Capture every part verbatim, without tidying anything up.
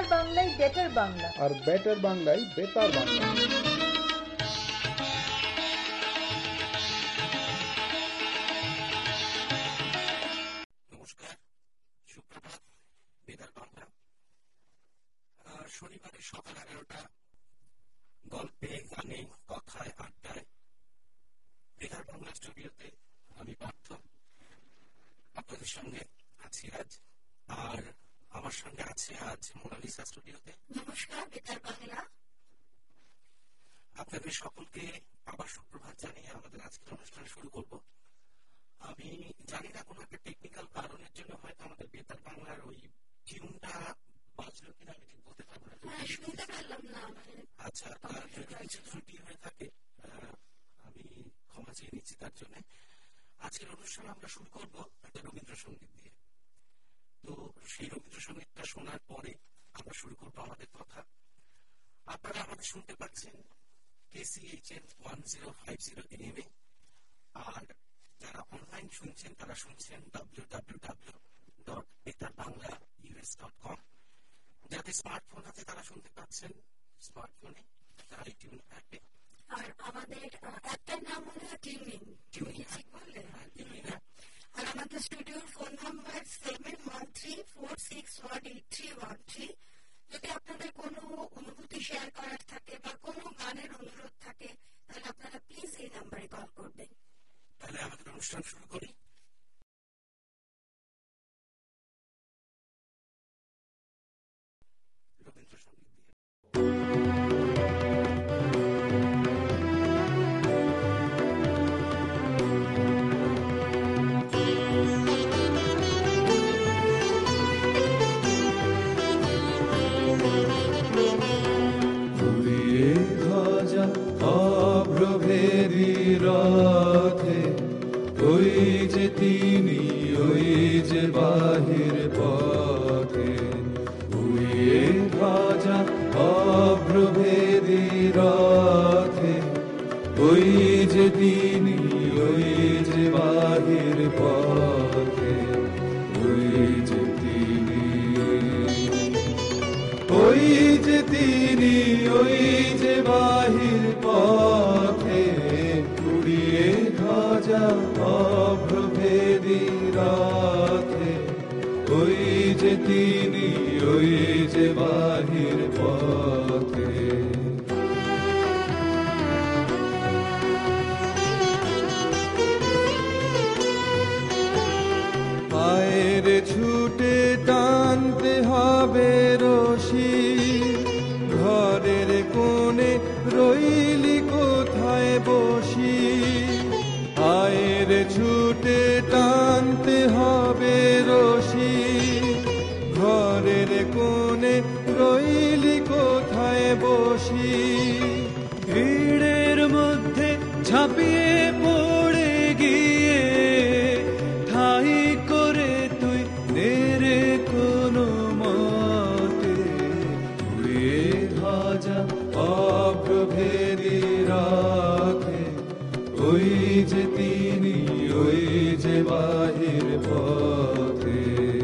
বেতার বাংলায় বেটার বাংলা, আর বেটার বাংলায় বেতার বাংলা। নমস্কার, সুপ্রভাত। বেতার বাংলা শনিবারের সকাল এগারোটা, গল্পে, গানে, কথায়, আড্ডায় বেতার বাংলা স্টুডিওতে আমি পার্থ আপনাদের সঙ্গে আছি আজ। আর আমার সঙ্গে আছে আজ মোনালিসা স্টুডিওতে। নমস্কার বেতার বাংলা। আপনাদের সকলকে আবার সুপ্রভাত জানিয়ে আমাদের আজকের অনুষ্ঠান শুরু করব। আমি জানি না কোনো একটা টেকনিক্যাল কারণের জন্য হয়তো আমাদের বেতার বাংলার ওই টিউনটা বাজলো কিনা আমি ঠিক বলতে পারবো না। শুনতে পেলাম না। আচ্ছা, তার যদি কিছু ত্রুটি হয়ে থাকে আমি ক্ষমা চেয়ে নিচ্ছি তার জন্য। আজকের অনুষ্ঠান আমরা শুরু করব একটা রবীন্দ্রসঙ্গীত দিয়ে। তো সেই রবীন্দ্রসঙ্গীতটা শোনার পরে আমরা শুরু করবো আমাদের কথা। আপনারা আমাদের শুনতে পাচ্ছেন KCHN one zero five zero M A, আর যারা অনলাইন শুনছেন তারা শুনছেন ডাব্লিউ ডাব্লিউ ডাব্লিউ ডট বেতার বাংলা ইউএস ডট কম। যাদের স্মার্টফোন আছে তারা শুনতে পাচ্ছেন স্মার্টফোনে, তারা টিউন অ্যাপে। আর আমাদের অ্যাপটার নাম হলো টিউনিং। টিউনিং ঠিক বললেন? Tuning app. আর আমাদের স্টুডিওর phone number seven one three four six one eight three one three. যদি আপনাদের কোনো অনুভূতি শেয়ার করার থাকে বা কোনো গানের অনুরোধ থাকে তাহলে আপনারা প্লিজ এই নাম্বারে কল করবেন। তাহলে আমাদের অনুষ্ঠান শুরু করি। রবীন্দ্রসঙ্গীত দিয়ে। অভ্রভেদী রথে ওই যে তিনি, ওই যে বাহির পথে, উড়িয়ে ধ্বজা অভ্রভেদী রথে ওই যে তিনি, ওই যে বাহির পথে, ওই যে তিনি, ওই যে তিনি, ওই যে বাহির পথে, উড়িয়ে ধ্বজা অভ্রভেদী রথে ওই যে তিনি, ওই যে বাহির পথে। পায়ের ছুটে টানতে হবে রশি, ঘরের কোণে রইলি কোথায় বসি, পায়ের ছুটে টানতে হবে রশি, ঘরের কোণে রইলি কোথায় বসি, ভিড়ের মধ্যে ঝাঁপিয়ে পড়ে গিয়ে ঠাই করে তুই নেড়ে কোনো মতে, উড়িয়ে ধ্বজা অভ্রভেদী রথে ওই যে তিনি, ওই যে বাহির পথে।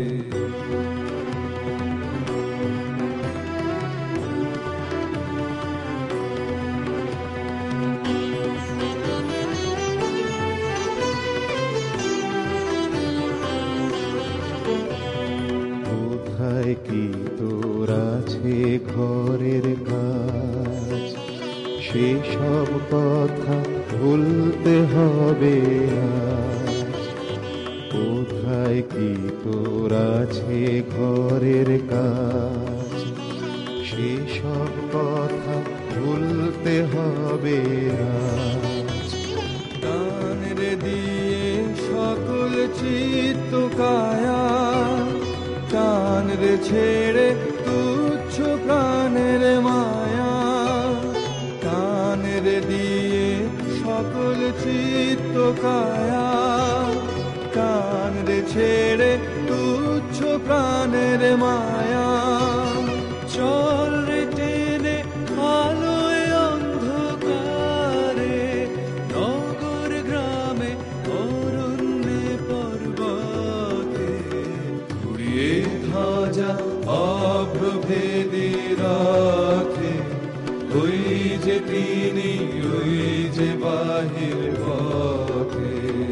কোথায় কি তোর আছে ঘরের কাজ, সেসব কথা ভুলতে হবে আজ। কোথায় কি তোর আছে ঘরের কাজ, সেসব কথা ভুলতে হবে আজ। কান রে দিয়ে সকল চিত্ত কায়া, কান রে ছেড়ে তুচ্ছ প্রাণের মায়া, কান রে দিয়ে সকল চিত্ত কায়া, কান রে ছেড়ে তুচ্ছ প্রাণের মায়া, চল রে টেনে আলোয় অন্ধকারে, নগর গ্রামে অরণ্যে পর্বতে, উড়িয়ে ধ্বজা অভ্রভেদী বাহির পথে।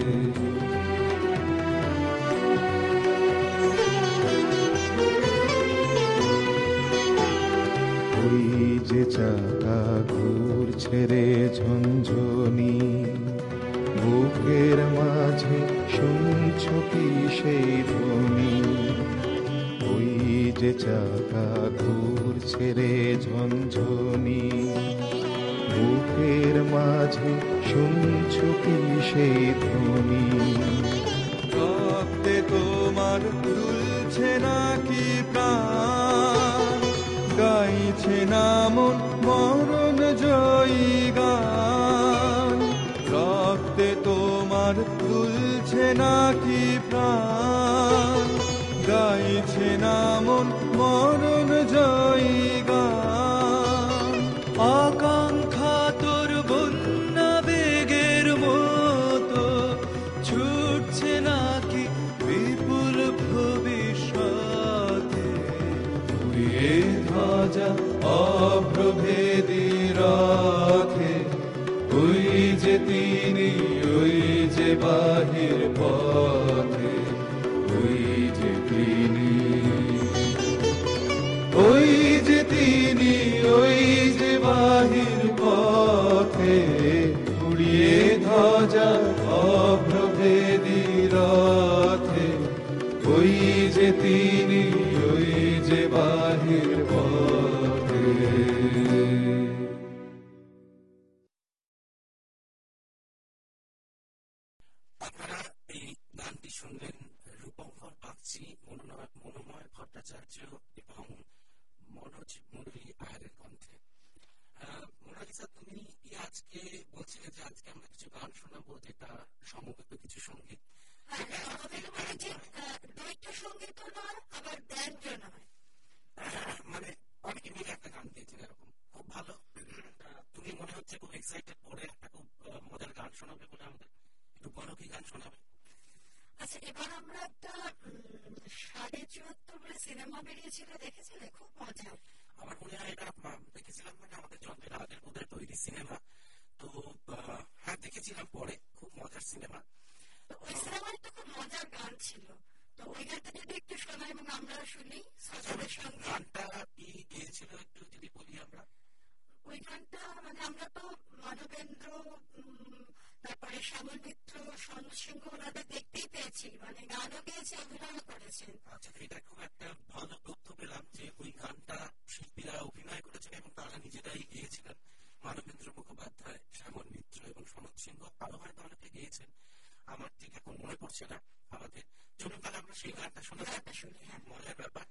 ওই যে চাকা ঘুরছে রে ঝঞ্ঝনি, বুকের মাঝে শুনছ কি সেই ধ্বনি? ওই যে চাকা ঘুরছে রে ঝঞ্ঝনি, বুকের মাঝে শুনছ কি সেই ধ্বনি? রক্তে তোমার দুলছে নাকি প্রাণ, গাইছে না মন মরণ জয়ী গান। রক্তে তোমার দুলছে নাকি প্রাণ, গাইছে না মন মরণ জয়ী গান। আকাঙ্ক্ষা তোর বন্যা বেগের মতো ছুটছে নাকি বিপুল ভবিষ্যতে। উড়িয়ে ধ্বজা অভ্রভেদী রাখে, ওই যে তিনি, ওই যে বাহির পথে, ওই যে তিনি, ওই যে তিনি, ওই যে বাহির পথে। উড়িয়ে ধ্বজা অভ্রভেদী রথে, ওই যে তিনি, ওই যে বাহির পথে। আপনারা এই গানটি শুনলেন রূপঙ্কর বাগচি, মনোনয় মনোময় ভট্টাচার্য এবং মনোজ মুরলী আয়ারের কণ্ঠে। মোনালিসা, তুমি আজকে বলছিলে যে আজকে আমরা কিছু গান শোনাবো যেটা সমবেত কিছু সঙ্গীত। মানে অনেকে মিলে একটা গান দিয়েছেন, এরকম খুব ভালো। তুমি মনে হচ্ছে খুব এক্সাইটেড করে একটা খুব মজার গান শোনাবে বলে আমাদের। একটু বলো কি গান শোনাবে? আচ্ছা, এবার আমরা একটা সাড়ে চুয়াত্তর বলে সিনেমা বেরিয়েছিল, দেখেছিলে? খুব মজা। আমার মনে হয় এটা দেখেছিলাম, মানে আমাদের জন্মের আগের বোধহয় তৈরি সিনেমা। তো হ্যাঁ, দেখেছিলাম পরে, খুব মজার সিনেমা। ওই সিনেমায় তো খুব মজার গান ছিল, তো ওই গানটা যদি একটু শোনাই এবং আমরা শুনি শ্রোতাদের সঙ্গে। গানটা কি গিয়েছিল একটু যদি বলি আমরা? ওই গানটা মানে আমরা তো মাধবেন্দ্র, তারপরে শ্যামল মিত্র, সন্তোষ সিংহ ওনাদের দেখতেই পেয়েছি, মানে গানও গেয়েছে, অভিনয় করেছেন। আচ্ছা, এটা খুব একটা ভালো তথ্য পেলাম যে ওই গানটা শিল্পীরা অভিনয় করেছেন এবং তারা নিজেরাই গিয়েছিলেন। মানবেন্দ্র মুখোপাধ্যায়, শ্যামল মিত্র এবং সনৎ সিংহ, আরো হয়তো অনেকে গিয়েছেন, আমার ঠিক এখন মনে পড়ছে না আমাদের। চলুন তাহলে আমরা সেই গানটা শোনা শুনি। মজার ব্যাপার।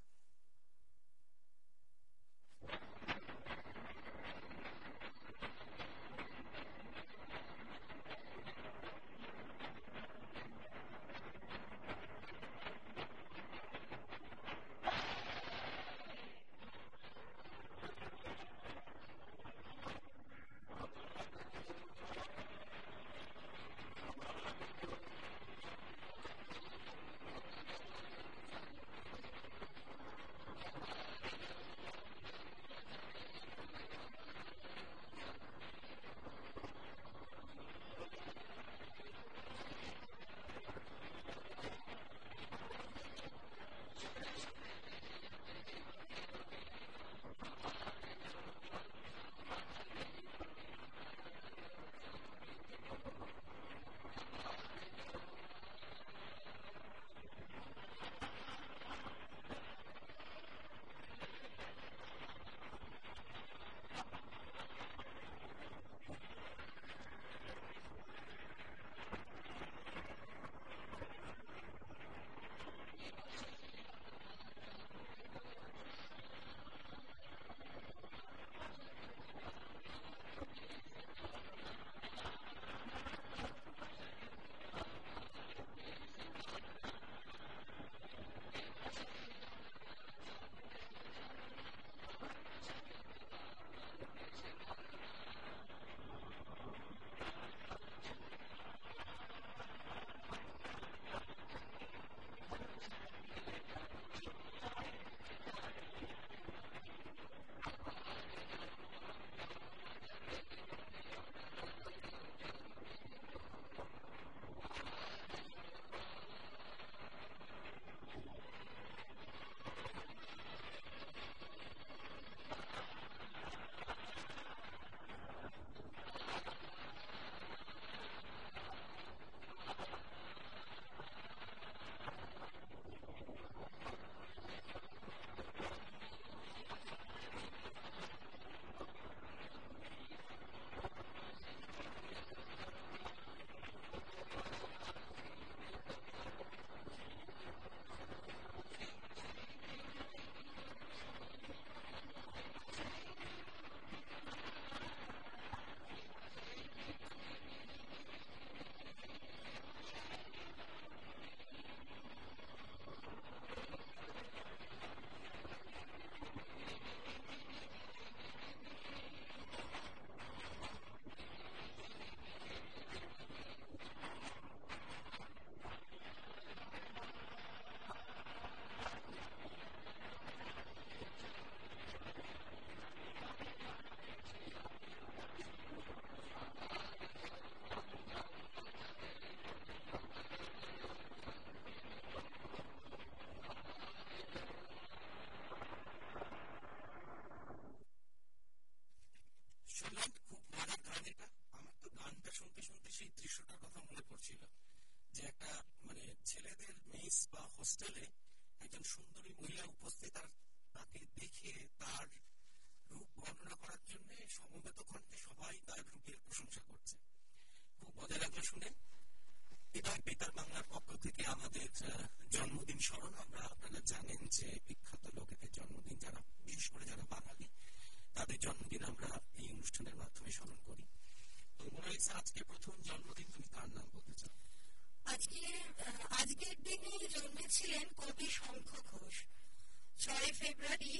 সেই দৃশ্যটার কথা মনে পড়ছিল যে একটা মানে ছেলেদের মেস বা হোস্টেলে একজন সুন্দরী মহিলা উপস্থিত, আর তাকে দেখে তার রূপ বর্ণনা করার জন্য সমবেত কণ্ঠে সবাই তার রূপের প্রশংসা করছে। খুব মজা লাগলো শুনে। এবার বেতার বাংলার পক্ষ থেকে আমাদের জন্মদিন স্মরণ, আমরা আপনারা জানেন যে বিখ্যাত লোকেদের জন্মদিন, যারা বিশেষ করে যারা বাঙালি, তাদের জন্মদিন আমরা এই অনুষ্ঠানের মাধ্যমে স্মরণ করি। তো মোনালিসা, আজকে প্রথম জন্মদিন, তুমি কার নাম বলতে চাও? আজকে আজকের দিনে জন্মেছিলেন কবি শঙ্খ ঘোষ। ছয় ফেব্রুয়ারি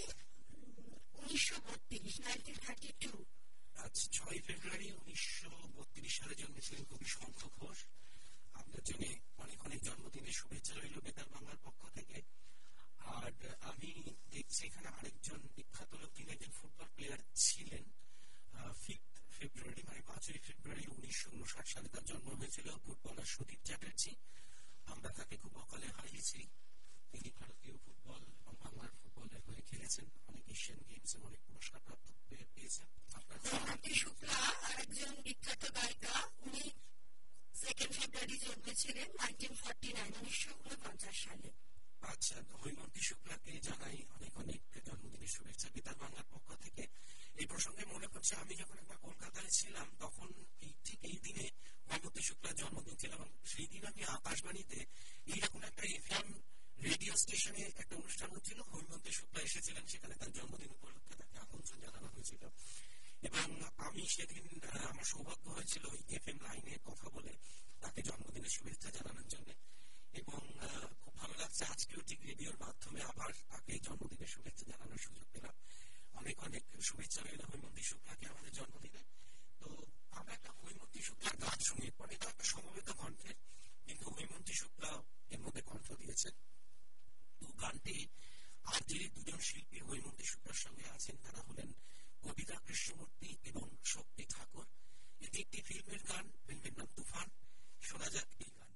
উনিশশো বত্রিশ নাইনটিন থার্টি টু আচ্ছা, ছয় ফেব্রুয়ারি উনিশশো বত্রিশ সালে জন্মেছিলেন কবি শঙ্খ ঘোষ। আপনার জন্য অনেক অনেক জন্মদিনের শুভেচ্ছা রইল বেতার বাংলার পক্ষ থেকে। আর আমি দেখছি এখানে আরেকজন বিখ্যাত লোক, তিনি একজন ফুটবল প্লেয়ার ছিলেন। ফিফথ ফেব্রুয়ারি মানে পাঁচই ফেব্রুয়ারি উনিশশো উনষাট সালে তার জন্ম হয়েছিল। ফুটবলার সুদীপ চ্যাটার্জি, আমরা তাকে খুব অকালে হারিয়েছি। তিনি ভারতীয় ফুটবল এবং বাংলার ফুটবলের হয়ে খেলেছেন, অনেক এশিয়ান গেমসে অনেক পুরস্কার প্রাপ্ত পেয়েছেন। শুক্লা আরেকজন বিখ্যাত গায়িকা, উনি সেকেন্ড ফেব্রুয়ারি জন্মেছিলেন নাইনটিন ফর্টি নাইন উনিশশো উনপঞ্চাশ সালে। আচ্ছা, হৈমন্তী শুক্লাকে জানাই অনেক অনেক জন্মদিনের শুভেচ্ছা বেতার বাংলার পক্ষ থেকে। এই প্রসঙ্গে মনে করছে, আমি যখন একবার কলকাতায় ছিলাম তখন এই ঠিক এই দিনে হৈমন্তী শুক্লার জন্মদিন ছিল, এবং সেই দিন আমি আকাশবাণীতে এইরকম একটা এফএম রেডিও স্টেশনে একটা অনুষ্ঠান হচ্ছিল, হৈমন্তী শুক্লা এসেছিলেন, সেখানে তার জন্মদিন উপলক্ষে তাকে আমন্ত্রণ জানানো হয়েছিল। এবং আমি সেদিন আমার সৌভাগ্য হয়েছিল ওই এফএম লাইনে কথা বলে তাকে জন্মদিনের শুভেচ্ছা জানানোর জন্য। এবং খুব ভালো লাগছে আজকেও ঠিক রেডিওর মাধ্যমে আবার তাকে জন্মদিনের শুভেচ্ছা জানানোর সুযোগ পেলাম। অনেক অনেক শুভেচ্ছা রইল হৈমন্তী শুক্লাকে আমাদের জন্মদিনে। তো আমরা একটা হৈমন্তী শুক্লার গান শুনি, পরে এটা একটা সমবেত কণ্ঠের, কিন্তু হৈমন্তী শুক্লা এর মধ্যে কণ্ঠ দিয়েছে। তো গানটি আর যে দুজন শিল্পী হৈমন্তী শুক্লার সঙ্গে আছেন তারা হলেন কবিতা কৃষ্ণমূর্তি এবং শক্তি ঠাকুর। এটি একটি ফিল্মের গান, ফিল্মের নাম তুফান। শোনা যাক এই গানটা।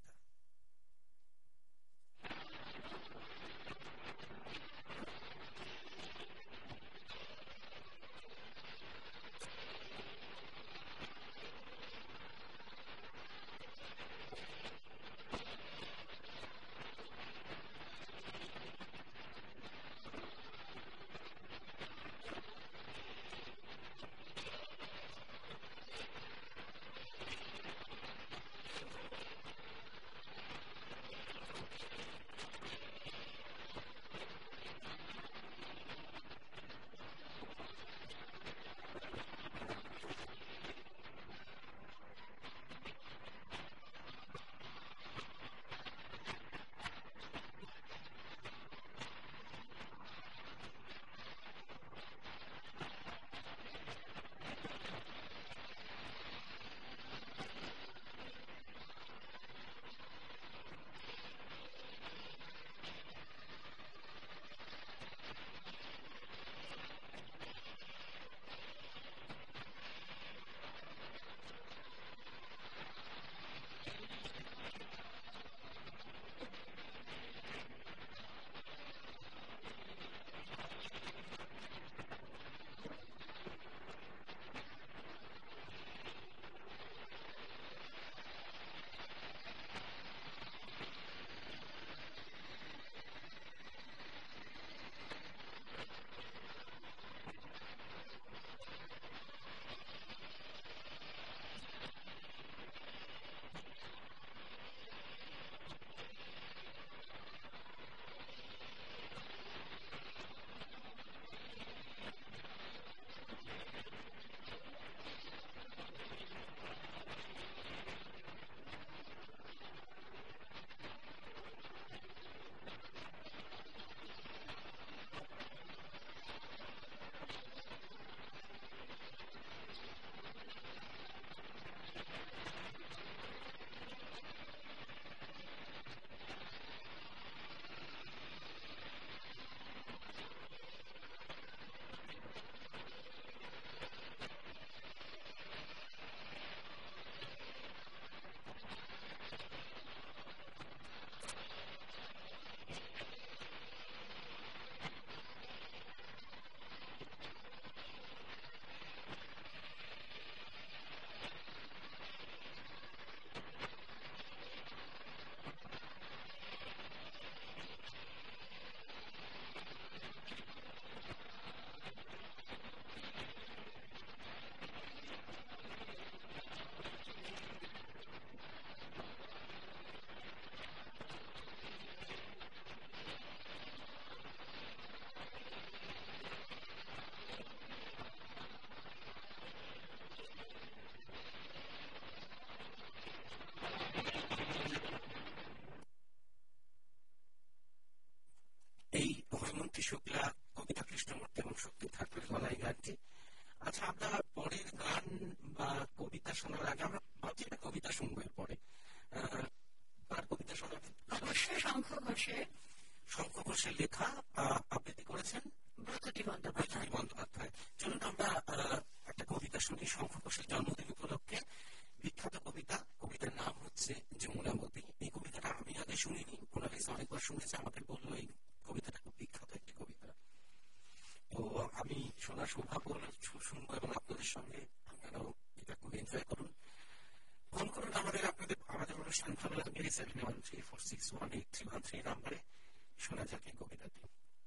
শঙ্খ ঘোষের শঙ্খ ঘোষের লেখা, আবৃত্তি করেছেন ব্রততী বন্দ্যোপাধ্যায়। বন্দ্যোপাধ্যায়। চলুন আমরা একটা কবিতা শুনি শঙ্খ ঘোষের জন্মদিন উপলক্ষে। বিখ্যাত কবিতা, কবিতার নাম হচ্ছে যমুনাবতী। এই কবিতাটা আমি আগে শুনিনি, মোনালিসা অনেকবার শুনেছে, আমাকে বললো এই কবিতাটা খুব বিখ্যাত একটি কবিতা। তো আমি শোনার সৌভাগ্য শুনবো এবং আপনাদের সঙ্গে আপনারাও এটা খুব এনজয় করুন। ফোন করুন আমাদের, আপনাদের আমাদের অনুষ্ঠান ভালো লাগবে seven one three four six one eight three one three নাম্বারে। শোনা যাক এই কবিতাটি।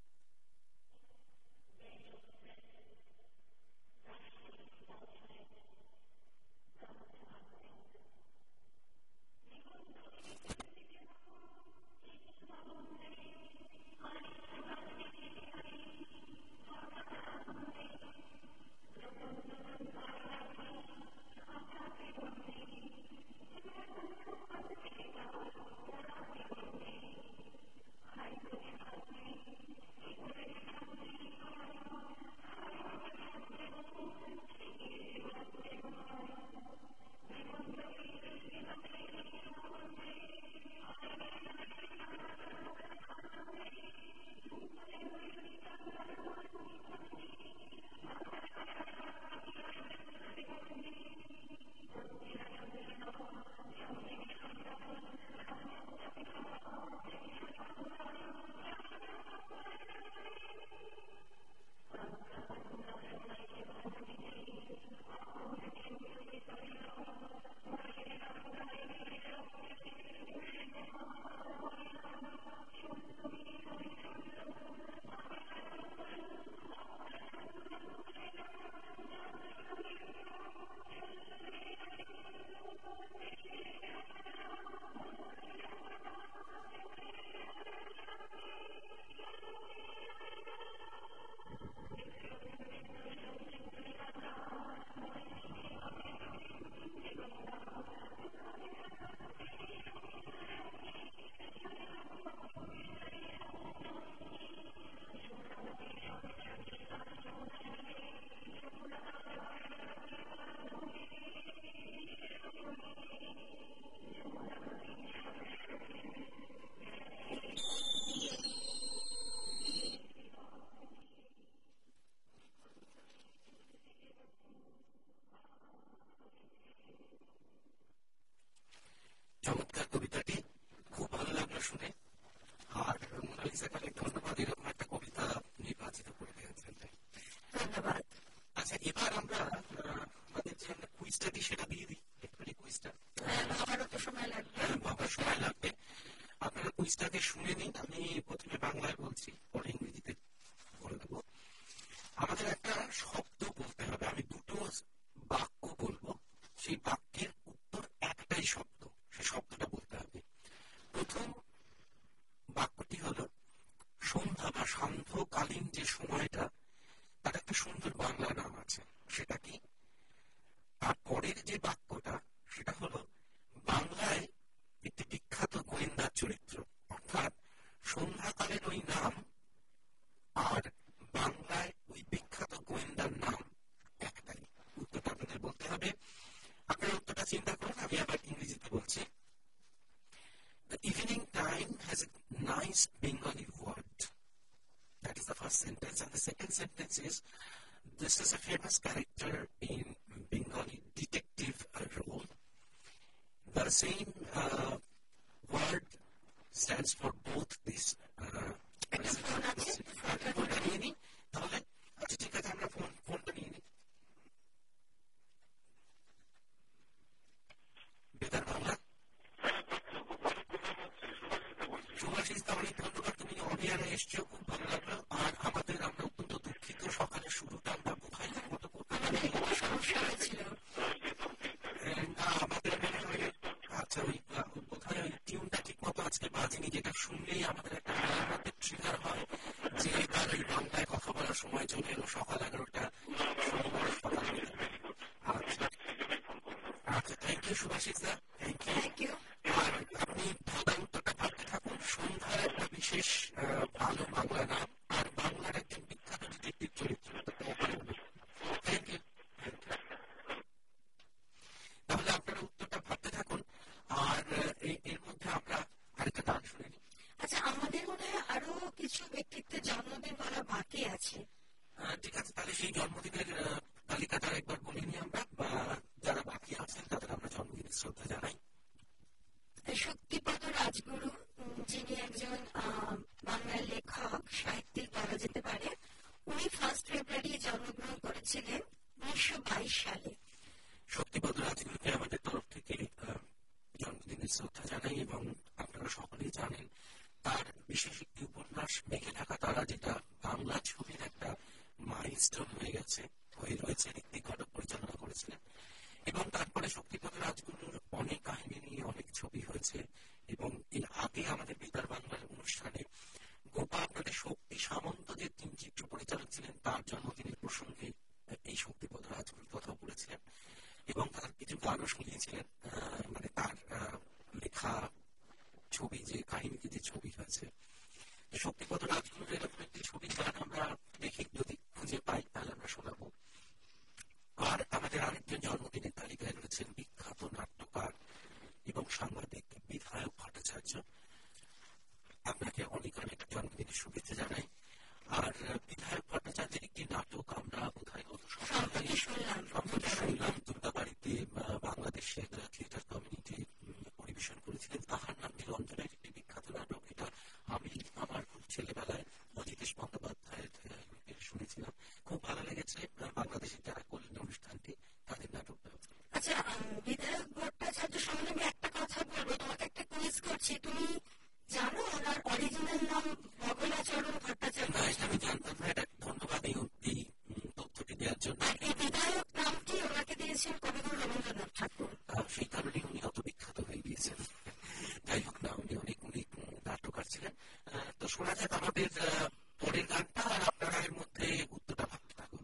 চমৎকার কবিতাটি, খুব ভালো লাগলো শুনে। আর মোনালিসাকে অনেক ধন্যবাদ এরকম একটা কবিতা নির্বাচিত করে দিয়েছেন। ধন্যবাদ। আচ্ছা, এবার আমরা আমাদের যে কুইজটাটি সেটা দিয়ে দিই। একটুখানি কুইজটা আমারও তো সময় লাগবে, বাবার সময় লাগবে। আপনারা কুইজটাকে শুনে নিন। আমি প্রথমে বাংলায় বলছি, পরে ইংরেজিতে বলে দেবো। আমাদের একটা শব্দ বলতে হবে, আমি দুটো বাক্য বলবো, সেই বাক্যের উত্তর একটাই শব্দ, সেই শব্দটা বলতে হবে। প্রথম বাক্যটি হলো সন্ধ্যা বা সান্ধ্যকালীন যে সময়টা, তার একটা সুন্দর বাংলা নাম আছে, সেটা কি? আর পরের যে বাক্যটা সেটা হলো বাংলায় একটি বিখ্যাত গোয়েন্দার চরিত্র, অর্থাৎ সন্ধ্যাকালের ওই নাম আর বাংলায় ওই বিখ্যাত গোয়েন্দার নাম একটাই। উত্তরটা আপনাদের বলতে হবে। আপনার উত্তরটা চিন্তা করুন, আমি আবার ইংরেজিতে বলছি। The evening time has a nice Bengali word. That is the first sentence. And the second sentence is, this is a famous character in Bengali detective uh, role. The same uh, word stands for both these. Uh, ফোনটা নিয়ে নিই তাহলে। আচ্ছা ঠিক আছে, আমরা phone ফোনটা নিয়ে নিই। বেতার বাংলা, সুভাষিস, অনেক ধন্যবাদ, তুমি অডিয়ারে এসছো, খুব ভালো লাগলো। আর আমাদের, আমরা অত্যন্ত দুঃখিত, সকালে শুরুটা আমরা বোখাইয়ের মতো করতে সমস্যা হয়েছিল আমাদের মনে হয়। আচ্ছা, ওই বোধহয় ওই টিউনটা ঠিক মতো আজকে বাজেনি, যেটা শুনলেই আমাদের একটা মনের মধ্যে ট্রিগার হয় যে এবার ওই বাংলায় কথা বলার সময় চলে এলো, সকাল এগারোটা শনিবার সকাল। আচ্ছা আচ্ছা, থ্যাংক ইউ সুভাষিস দা, থ্যাংক ইউ থ্যাংক ইউ। আর আপনি ভালো উত্তরটা ভাবতে থাকুন। সন্ধ্যার একটা বিশেষ ভালো বাংলা নাম আর বাংলার একজন বিখ্যাত ডিটেকটিভ চরিত্র। Thank you. তাহলে আপনারা উত্তরটা ভাবতে থাকুন। আর এর মধ্যে আমরা আরেকটা গান শুনে নিই। আচ্ছা, শক্তিপদ রাজগুরু, যিনি একজন বাংলার লেখক, সাহিত্যিক বলা যেতে পারে। উনি ফার্স্ট ফেব্রুয়ারি জন্মগ্রহণ করেছিলেন উনিশশো বাইশ সালে। শক্তিপদ রাজগুরুকে আমাদের তরফ থেকে জন্মদিনের শ্রদ্ধা জানাই, এবং আপনারা সকলেই জানেন তার বিশেষ একটি উপন্যাস মেঘে ঢাকা তারা, যেটা বাংলা ছবির একটা মাইলস্টোন হয়ে গেছে, হয়ে রয়েছে। ঋত্বিক ঘটক পরিচালনা করেছিলেন, এবং তারপরে শক্তিপদ রাজগুরুর অনেক কাহিনী নিয়ে অনেক ছবি হয়েছে। এবং এর আগে আমাদের বেতার বাংলার অনুষ্ঠানে গোপা আপনাদের শক্তি সামন্ত যে তিন চিত্র পরিচালক ছিলেন, তার জন্মদিনের প্রসঙ্গে এই শক্তিপদ রাজগুরুর কথা বলেছিলেন, এবং তার কিছু গানও শুনিয়েছিলেন। মানে তার লেখা ছবি, যে কাহিনীতে যে ছবি হয়েছে, শক্তিপদ রাজগুরুর এরকম একটি ছবির গান আমরা দেখি, যদি খুঁজে পাই তাহলে আমরা শোনাবো। আর আমাদের আরেকজন জন্মদিনের তালিকায় রয়েছেন বিখ্যাত নাট্যকার এবং সাংবাদিক বিধায়ক ভট্টাচার্য। আপনাকে অনেক অনেক জন্মদিনের শুভেচ্ছা জানাই। আর বিধায়ক ভট্টাচার্যের একটি নাটক আমরা বোধহয় গত সপ্তাহে শুনলাম, দুর্গাবাড়িতে বাংলাদেশের থিয়েটার কমিউনিটি পরিবেশন করেছিলেন। তাহার নাম নিরঞ্জনের একটি বিখ্যাত নাটক। এটা আমি আমার খুব ছেলেবেলায় অজিতেশ বন্দ্যোপাধ্যায়ের শুনেছিলাম, খুব ভালো লেগেছে। বাংলাদেশের যারা করলেন অনুষ্ঠানটি, তাদের নাটকটা। আচ্ছা, বিধায়ক ভট্টাচার্য সম্বন্ধে আমি একটা কথা বলবো, তোমাকে একটা কুইজ করছি। তুমি জানো ওনার অরিজিনাল নাম বগলাচরণ ভট্টাচার্য? আমি জানতাম না, এটা ধন্যবাদ এই তথ্যটি দেওয়ার জন্য। এই বিধায়ক নামটি ওনাকে দিয়েছেন কবিগুরু রবীন্দ্রনাথ ঠাকুর, সেই কারণে উনি অত বিখ্যাত হয়ে গিয়েছেন। যাই হোক না, উনি অনেক উনি নাট্যকার ছিলেন। তো শোনা যাক আমাদের পরের গানটা, আর আপনারা এর মধ্যে উত্তরটা ভাবতে থাকুন।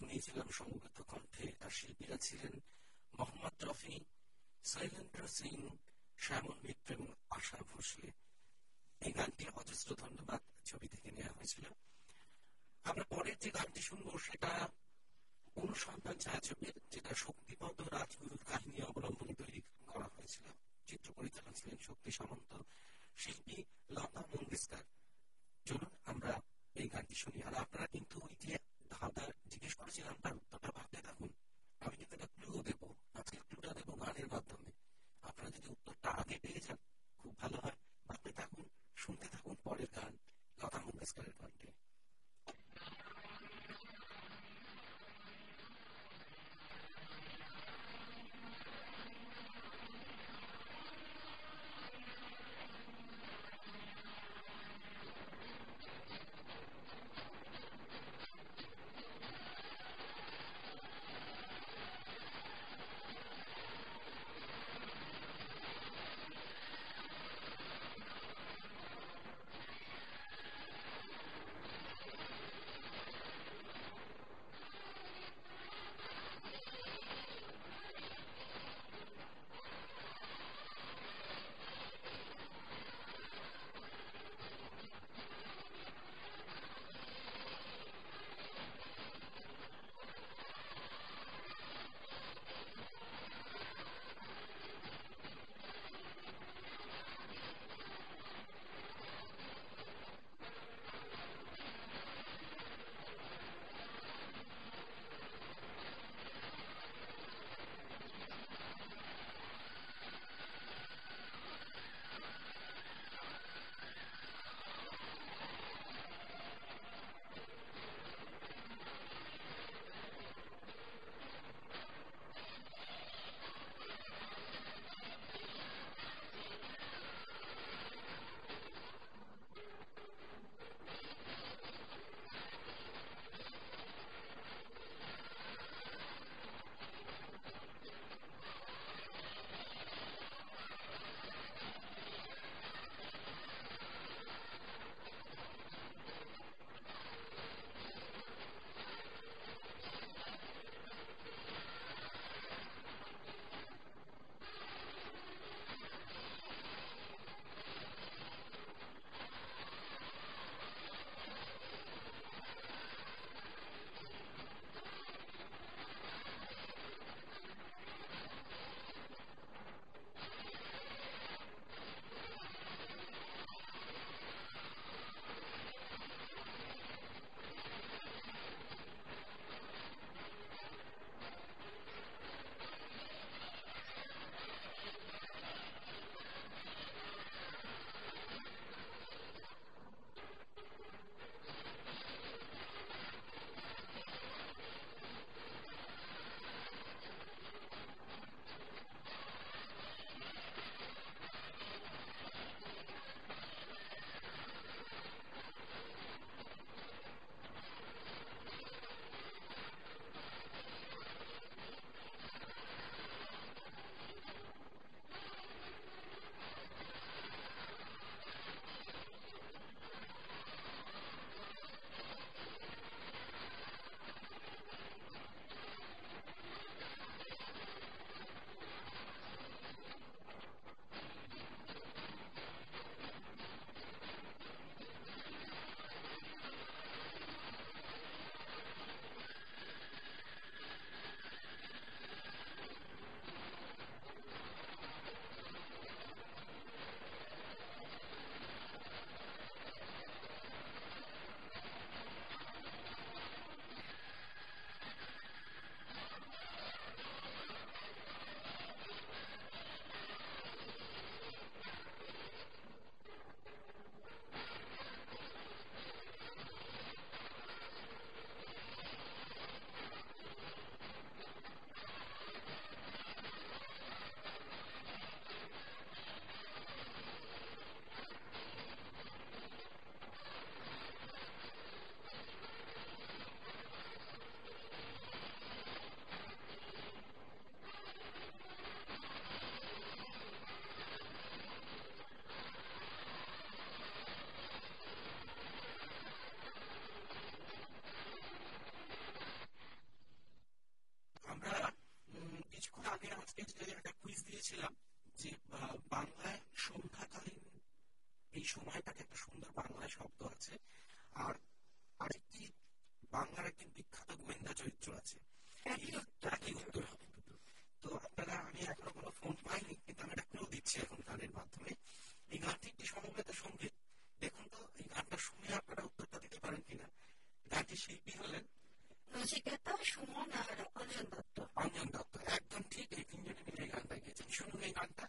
শুনিয়েছিলাম সমবেত কণ্ঠে, আর শিল্পীরা ছিলেন মোহাম্মদ রফি, শৈলেন্দ্র সিং, শ্যামল মিত্র এবং আশা ভোসলে। এই গানটি অজস্র ধন্যবাদ ছবি থেকে নেওয়া হয়েছিল। আমরা পরের যে গানটি শুনবো সেটা অনুসন্ধান ছায়াছবির, যেটা শক্তিপদ রাজগুরুর কাহিনী অবলম্বনে তৈরি করা হয়েছিল। চিত্র পরিচালক ছিলেন শক্তি সামন্ত, শিল্পী লতা মঙ্গেশকর। চলুন আমরা এই গানটি শুনি। আর আপনারা কিন্তু ওই যে ধাঁধা জিজ্ঞেস করেছিলাম তার উত্তরটা ভাবতে থাকুন। আমি কিন্তু একটা ক্লু দেবো, আজকে ক্লুটা দেবো গানের মাধ্যমে। আপনারা যদি উত্তরটা আগে পেয়ে যান খুব ভালো হয়। ভাবতে থাকুন, শুনতে থাকুন পরের গান লতা মঙ্গেশকরের কণ্ঠে। আছে, একই উত্তর হবে দুটো। তো আপনারা, আমি এখনো কোনো ফোন পাইনি, কিন্তু আমি একটা ক্লু দিচ্ছি এখন গানের মাধ্যমে। এই গানটি একটি সমবেত সঙ্গীত। দেখুন তো এই গানটা শুনে আপনারা উত্তরটা দিতে পারেন কিনা। গানটির শিল্পী হলেন নচিকেতা, সুমন আর অঞ্জন দত্ত। অঞ্জন দত্ত, একদম ঠিক। এই তিনজনে মিলে এই গানটা গেয়েছেন। শুনুন এই গানটা।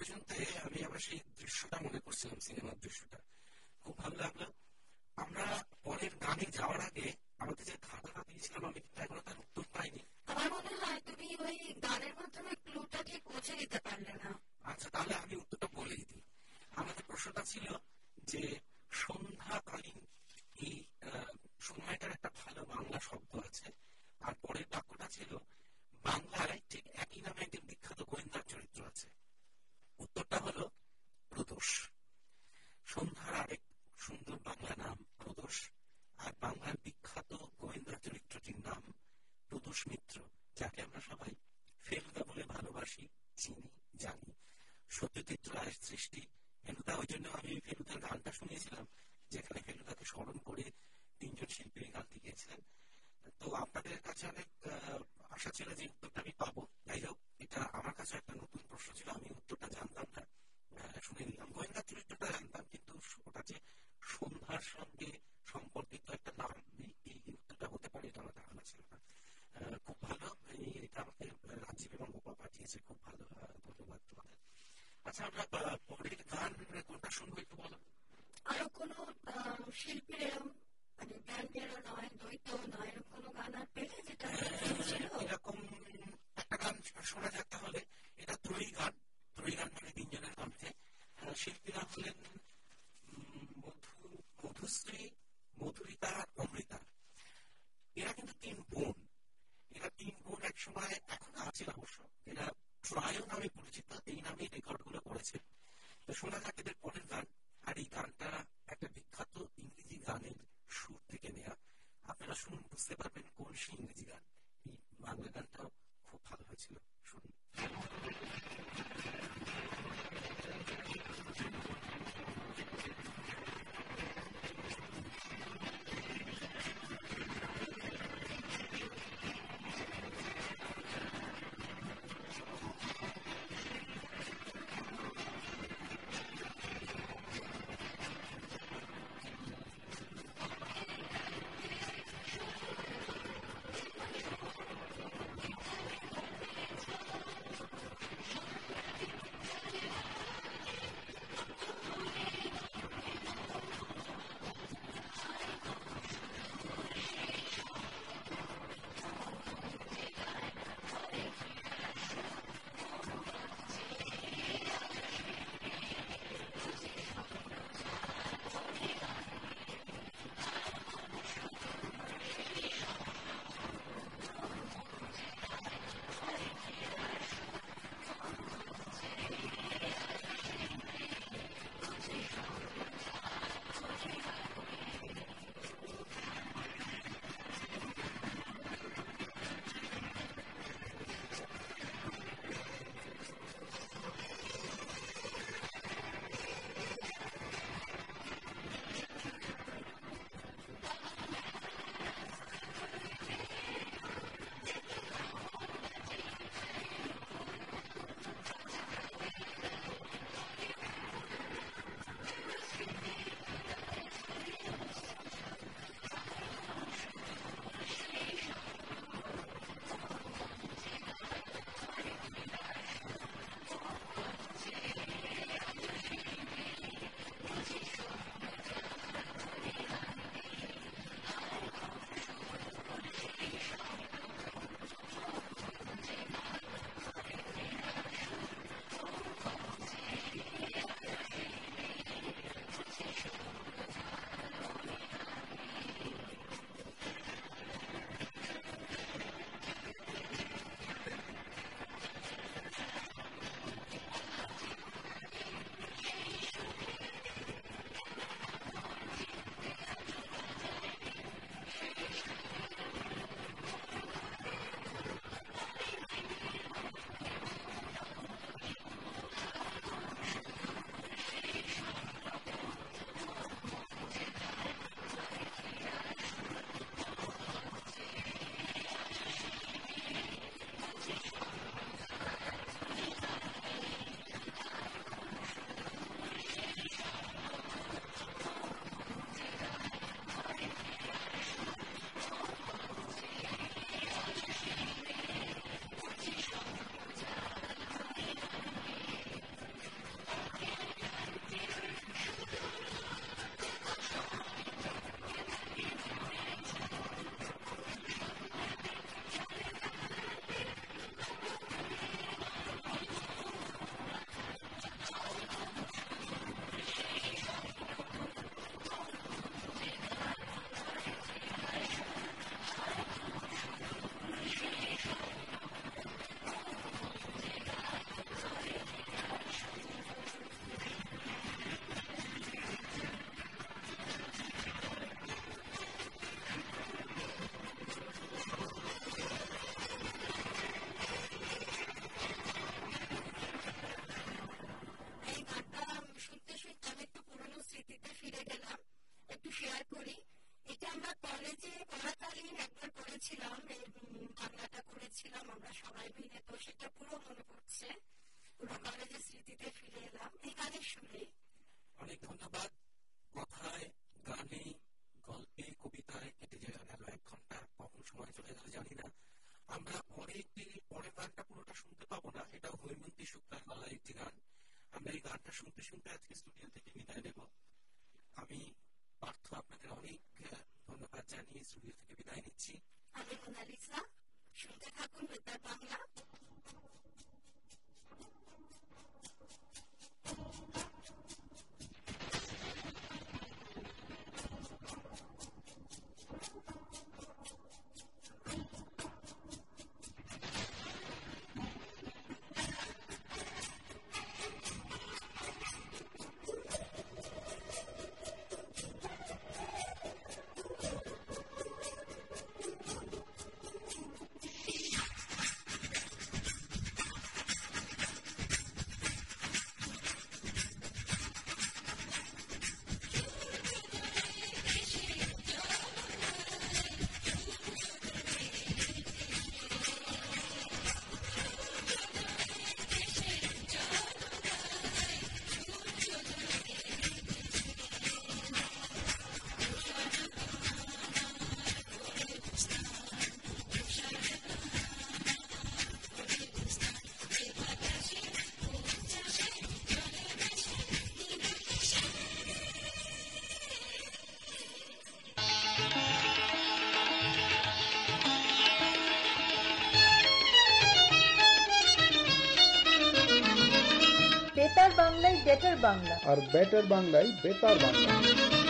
শুনতে শুনতে আমি আবার সেই দৃশ্যটা মনে করছিলাম, সিনেমার দৃশ্যটা খুব ভালো লাগলো। আমরা পরের গানে যাওয়ার আগে আমাকে যে ধাঁধাটা দিয়েছিলাম আমি কিন্তু এখনো তার উত্তর পাইনি। আমার মনে হয় তুমি ওই গানের মাধ্যমে ক্লুটা ঠিক পৌঁছে দিতে পারলে না। আচ্ছা, তাহলে আমি উত্তরটা বলেই দিই। আমাদের প্রশ্নটা ছিল যে সন্ধ্যাকালীন এই সময়টার একটা ভালো বাংলা শব্দ আছে, আর পরের বাক্যটা ছিল বাংলায় ঠিক একই নামে একজন বিখ্যাত গোয়েন্দার চরিত্র আছে। উত্তরটা হলো প্রদোষ। সন্ধ্যার আরেক সুন্দর বাংলা নাম প্রদোষ, আর বাংলার বিখ্যাত গোয়েন্দা চরিত্রটির নাম প্রদোষ মিত্র, যাকে আমরা সবাই ফেলুদা বলে ভালোবাসি, চিনি, জানি। সত্যজিৎ রায়ের সৃষ্টি ফেলুদা, ওই জন্য আমি ফেলুদার গানটা শুনিয়েছিলাম, যেখানে ফেলুদাকে স্মরণ করে তিনজন শিল্পী গানটি গেয়েছিলেন। তো আপনাদের কাছে অনেক আশা ছিল যে উত্তরটা আমি পাবো। যাই হোক, এটা আমার কাছে একটা নতুন প্রশ্ন ছিল, আমি উত্তরটা জানতাম না, শুনে নিলাম। গোয়েন্দা চরিত্রটা জানতাম, কিন্তু ওটা যে সন্ধ্যার সঙ্গে সম্পর্কিত একটা নাম, এই উত্তরটা হতে পারে এটা আমার ধারণা ছিল না। খুব ভালো, এটা আমাকে রাজীব এবং গোপা পাঠিয়েছে, খুব ভালো, ধন্যবাদ তোমাদের। আচ্ছা, আমরা পরের গান কোনটা শুনবো একটু বলো। আরো কোনো শিল্পীর এরকম মানে ব্যান্ডেরও নয়, দ্বৈতও নয়, এরকম কোনো গান আর পেলে যেটা এরকম একটা গান শোনা যাক তাহলে। এটা ত্রয়ী গান, ত্রয়ী গান মানে তিনজনের কণ্ঠে। শিল্পীরা হলেন মধু মধুশ্রী, মধুরিতা, অমৃতা। এরা কিন্তু তিন বোন। এরা তিন বোন এক সময়, এখন আছে অবশ্য, এরা ট্রায়ো নামে পরিচিত, এই নামে রেকর্ড গুলো করেছে। তো শোনা যাক এদের পরের গান। আর এই গানটা একটা বিখ্যাত ইংরেজি গানের সুর থেকে নেওয়া। আপনারা শুনুন, বুঝতে পারবেন কোন সেই ইংরেজি গান। এই বাংলা গানটাও খুব ভালো হয়েছিল, শুনুন। ধন্যবাদ। কথায়, গানে, গল্পে, কবিতায় কেটে গেল এক ঘন্টা, কখন সময় চলে গেল জানি না। আমরা পরে একটি পরের গানটা পুরোটা শুনতে পাবো না, এটা হৈমন্তী শুক্লার গলায় একটি গান। আমরা এই গানটা শুনতে শুনতে আজকে স্টুডিও থেকে বিদায় নেব। আমি পার্থ আপনাদের অনেক ধন্যবাদ জানিয়ে স্টুডিও থেকে বিদায় নিচ্ছি। আমি মোনালিসা। শুনতে থাকুন বেতার বাংলা। বেতার বাংলায় বেটার বাংলা আর বেটার বাংলায় বেতার বাংলা।